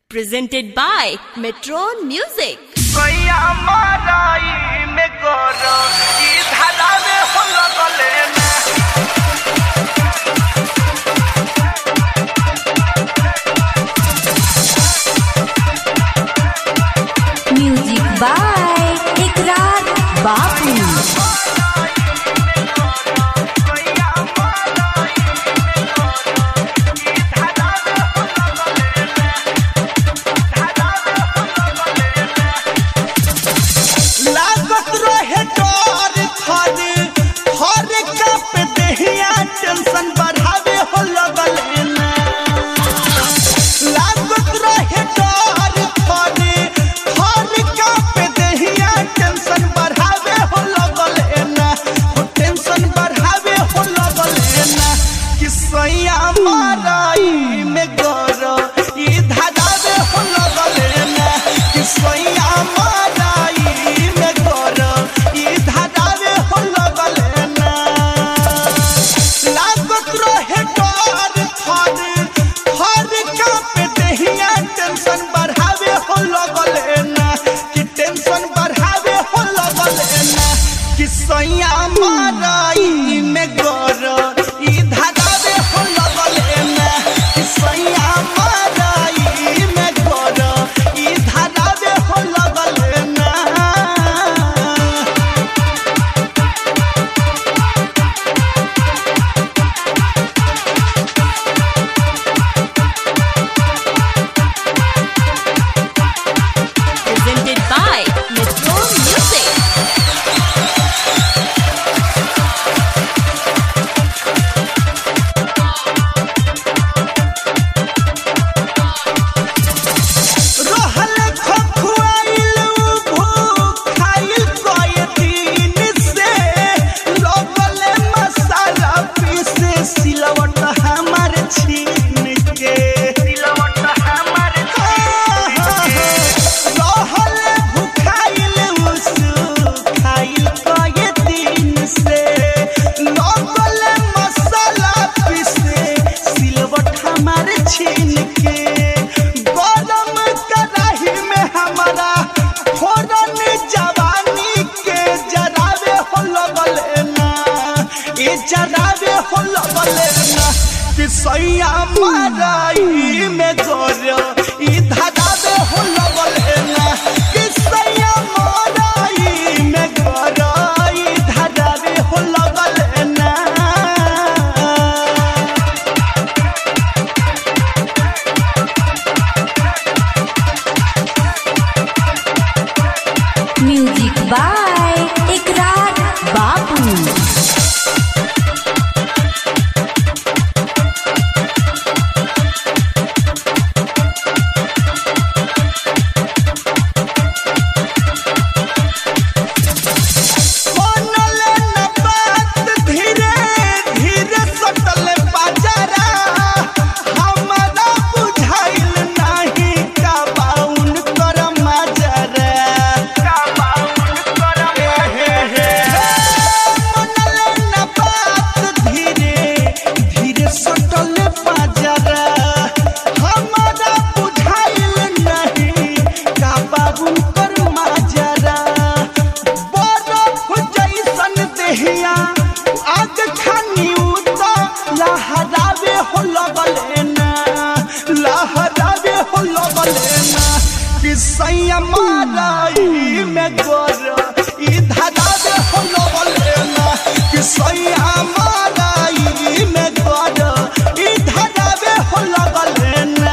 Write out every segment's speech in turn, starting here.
Presented by Metron Music. Music by Ikrar Babu. Tension बढ़ावे हो लगल ना लागत रहे डर थोड़े हर का पे देहिया टेंशन बढ़ावे हो लगल ना टेंशन बढ़ावे हो लगल ना कि सैया माराई में गर ई धरावे हो लगल ना कि सैया माराई में गर ई धरावे हो लगल ना लागत रहे डर थोड़े हर का पे देहिया टेंशन बढ़ावे हो लगल ना कि टेंशन बढ़ावे हो लगल ना कि सैया माराई में गर ई धरावे हो लगल ना कि सैया माराई में गर ई धरावे हो लगल ना Presented by Metron Music. रहल खखुआइल भूख खाइल कए दिन से लगल मसाला पीसे सिलवट हमर छीन के सिलवट हमर रहल भूखाइल खाइल कए दिन से लगल मसाला पीसे सिलवट हमर छीन के गरम कढ़ाई में हमारा फोरन जवानी के जरावे हो लगल ना ये जरावे हो लगल ना कि सैया माराई में गोर ई धरावे हो लगल ना कि सैया माराई में गोर ई धरावे हो लगल ना Music by Ikrar Babu. बनल न बात धीरे धीरे सटल बाजारा हमारा बुझाइल नाही का बाउन कर माजरा का बाउन कर बनल न बात धीरे धीरे सटल बाजारा हमारा बुझाइल नाही का बाउन कर माजरा बरफ जैसन देहिया आग खानी उता लहरावे हो लगल ना लहरावे हो लगल ना कि सैया माराई में गर ई धरावे हो लगल ना कि सैया माराई में गर ई धरावे हो लगल ना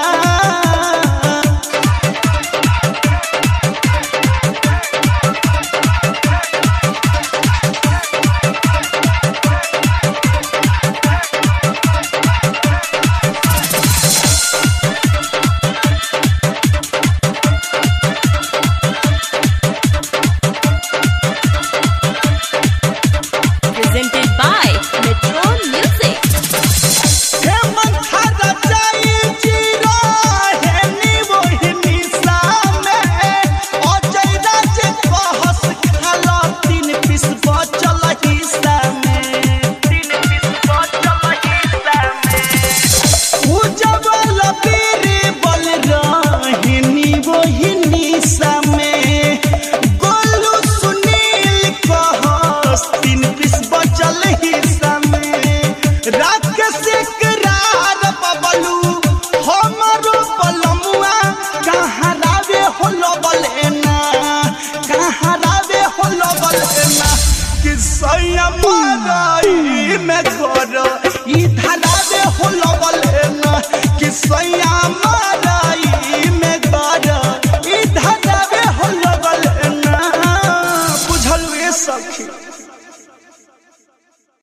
किसैया मरई में घर ई धरावे हो लगल ना किसैया